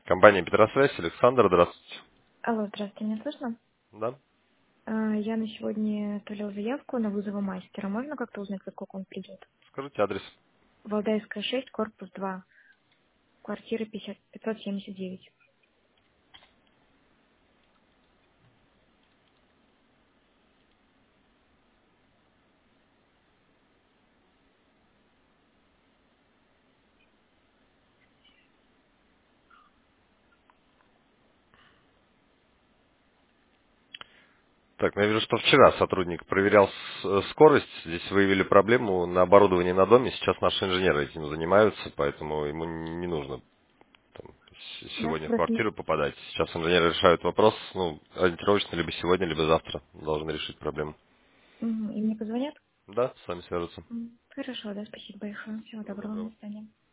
Компания Петросвязь, Александр, здравствуйте. Алло, здравствуйте, меня слышно? Да? Я на сегодня оставляла заявку на вызов мастера. Можно как-то узнать, во сколько он придет? Скажите адрес. Валдайская, 6, корпус 2, квартира 579. Так, ну я вижу, что вчера сотрудник проверял скорость. Здесь выявили проблему на оборудовании на доме. Сейчас наши инженеры этим занимаются, поэтому ему не нужно там, Да, сегодня в просто квартиру попадать. Сейчас инженеры решают вопрос, ну, ориентировочно либо сегодня, либо завтра должны решить проблему. и мне позвонят? Да, с вами свяжутся. Хорошо, да, спасибо большое. Всего Всего доброго, доброго. до свидания.